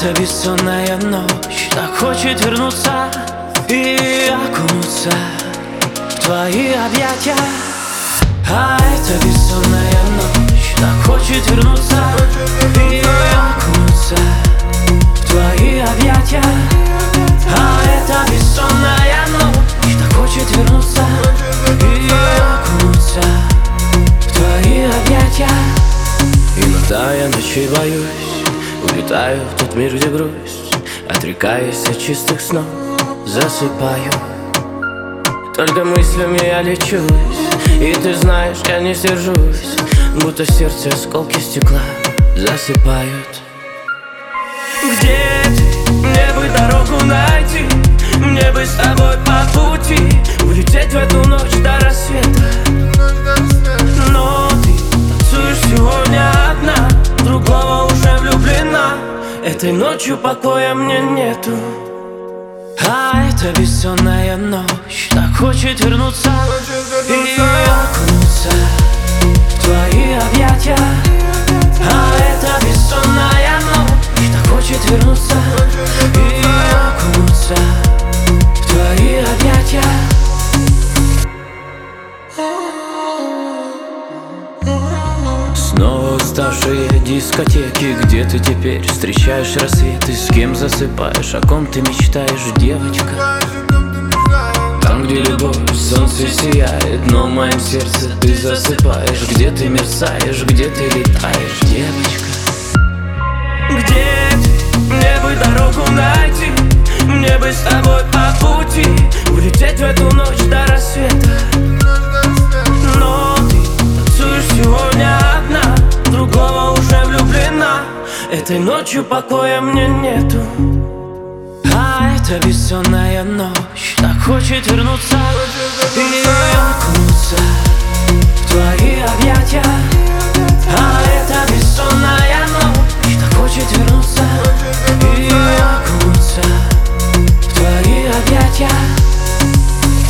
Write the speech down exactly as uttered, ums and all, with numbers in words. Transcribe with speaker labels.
Speaker 1: эта бессонная ночь так хочет вернуться и окунуться в твои объятия. А эта бессонная ночь так хочет вернуться и окунуться в твои объятия. А эта бессонная ночь так хочет вернуться и окунуться в твои объятия. Иногда я ночей боюсь, улетаю в тот мир, где грусть, отрекаясь от чистых снов, засыпаю. Только мыслями я лечусь, и ты знаешь, я не сержусь, будто в сердце осколки стекла засыпают. Где ты? Мне бы дорогу найти, мне бы с тобой по пути улететь в эту ночь до рассвета. Но ты танцуешь сегодня одна, другого уже влюблена. Этой ночью покоя мне нету. А эта бессонная ночь так хочет вернуться и окунуться в твои объятия. А эта бессонная ночь так хочет вернуться и окунуться в твои объятия. Снова уставшие дискотеки. Где ты теперь? Встречаешь рассветы? С кем засыпаешь? О ком ты мечтаешь, девочка? Там, где любовь, солнце сияет, но в моем сердце ты засыпаешь. Где ты мерцаешь? Где ты летаешь, девочка? Где ты? Мне бы дорогу найти, мне бы с тобой по пути улететь в эту ночь до рассвета. Но ты танцуешь сегодня одна, другого уже влюблена. Этой ночью покоя мне нету. А эта бессонная ночь так хочет вернуться и